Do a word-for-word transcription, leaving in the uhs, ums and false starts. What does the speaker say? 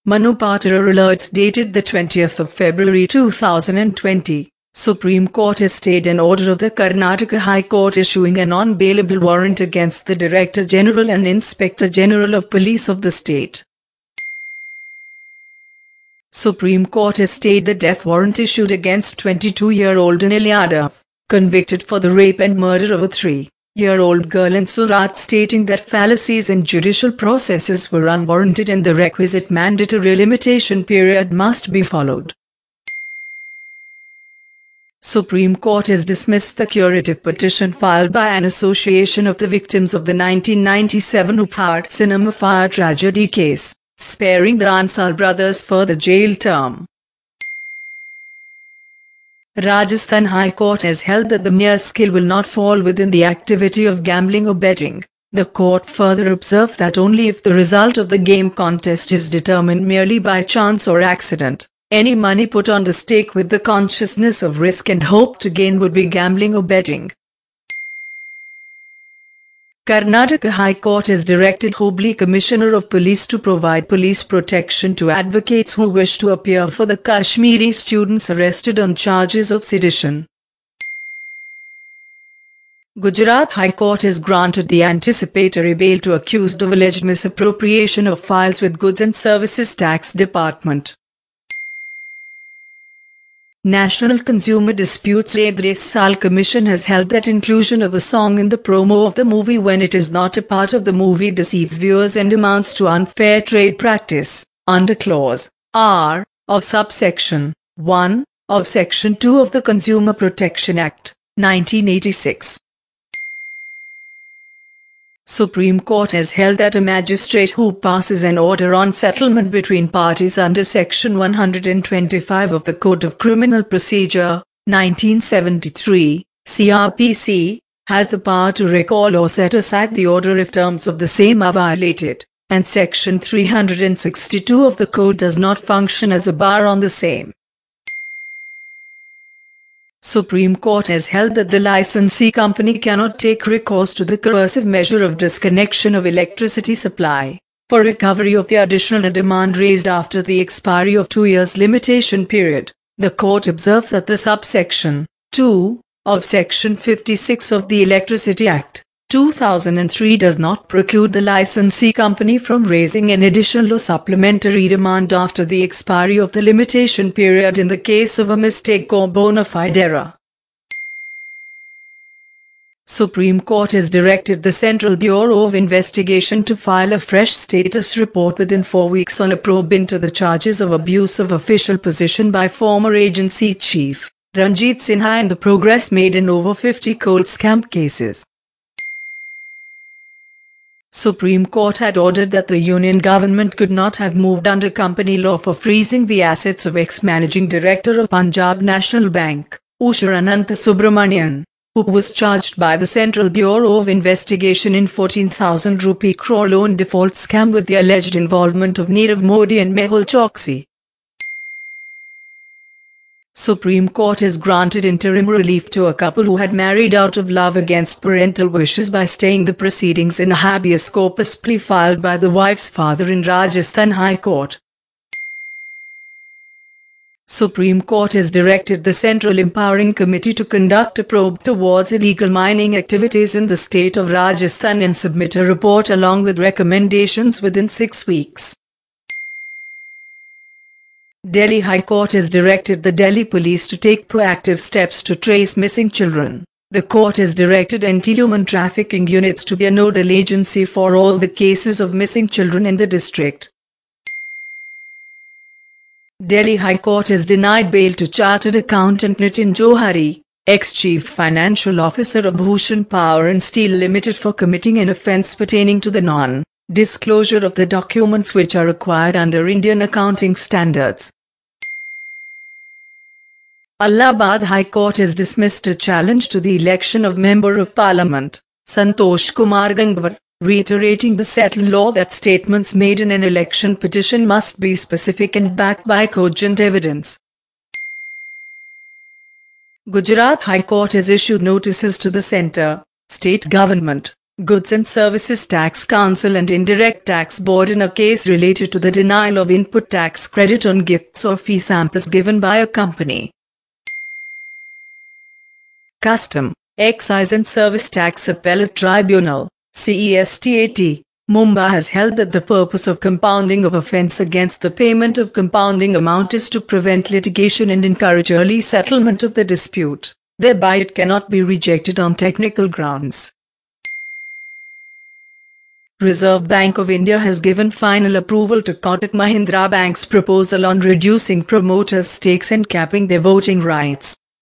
Manu Patora alerts dated the twentieth of February two thousand twenty. Supreme Court has stayed an order of the Karnataka High Court issuing a non-bailable warrant against the Director General and Inspector General of Police of the state. Supreme Court has stayed the death warrant issued against twenty-two-year-old Anil Yadav, convicted for the rape and murder of a three-year-old girl in Surat, stating that fallacies in judicial processes were unwarranted and the requisite mandatory limitation period must be followed. Supreme Court has dismissed the curative petition filed by an association of the victims of the nineteen ninety-seven Uphaar cinema fire tragedy case, sparing the Ansar brothers further jail term. Rajasthan High Court has held that the mere skill will not fall within the activity of gambling or betting. The court further observed that only if the result of the game contest is determined merely by chance or accident, any money put on the stake with the consciousness of risk and hope to gain would be gambling or betting. Karnataka High Court has directed Hubli Commissioner of Police to provide police protection to advocates who wish to appear for the Kashmiri students arrested on charges of sedition. Gujarat High Court has granted the anticipatory bail to accused of alleged misappropriation of files with Goods and Services Tax Department. National Consumer Disputes Redressal Commission has held that inclusion of a song in the promo of the movie when it is not a part of the movie deceives viewers and amounts to unfair trade practice, under Clause R of subsection one of Section two of the Consumer Protection Act, nineteen eighty-six. Supreme Court has held that a magistrate who passes an order on settlement between parties under Section one hundred twenty-five of the Code of Criminal Procedure, nineteen seventy-three, C R P C, has the power to recall or set aside the order if terms of the same are violated, and Section three hundred sixty-two of the Code does not function as a bar on the same. Supreme Court has held that the licensee company cannot take recourse to the coercive measure of disconnection of electricity supply for recovery of the additional demand raised after the expiry of two years limitation period. The court observed that the subsection two of Section fifty-six of the Electricity Act, two thousand three does not preclude the licensee company from raising an additional or supplementary demand after the expiry of the limitation period in the case of a mistake or bona fide error. Supreme Court has directed the Central Bureau of Investigation to file a fresh status report within four weeks on a probe into the charges of abuse of official position by former agency chief Ranjit Sinha and the progress made in over fifty coal scam cases. Supreme Court had ordered that the union government could not have moved under company law for freezing the assets of ex-managing director of Punjab National Bank, Usha Anantha Subramanian, who was charged by the Central Bureau of Investigation in fourteen thousand rupee crore loan default scam with the alleged involvement of Nirav Modi and Mehul Choksi. Supreme Court has granted interim relief to a couple who had married out of love against parental wishes by staying the proceedings in a habeas corpus plea filed by the wife's father in Rajasthan High Court. Supreme Court has directed the Central Empowering Committee to conduct a probe towards illegal mining activities in the state of Rajasthan and submit a report along with recommendations within six weeks. Delhi High Court has directed the Delhi Police to take proactive steps to trace missing children. The court has directed anti-human trafficking units to be a nodal agency for all the cases of missing children in the district. Delhi High Court has denied bail to Chartered Accountant Nitin Johari, ex-Chief Financial Officer of Bhushan Power and Steel Limited for committing an offence pertaining to the non-disclosure of the documents which are required under Indian accounting standards. Allahabad High Court has dismissed a challenge to the election of Member of Parliament, Santosh Kumar Gangwar, reiterating the settled law that statements made in an election petition must be specific and backed by cogent evidence. Gujarat High Court has issued notices to the centre, state government, Goods and Services Tax Council and Indirect Tax Board in a case related to the denial of input tax credit on gifts or fee samples given by a company. Custom, Excise and Service Tax Appellate Tribunal, C E S T A T, Mumbai has held that the purpose of compounding of offence against the payment of compounding amount is to prevent litigation and encourage early settlement of the dispute. Thereby it cannot be rejected on technical grounds. Reserve Bank of India has given final approval to Kotak Mahindra Bank's proposal on reducing promoters' stakes and capping their voting rights.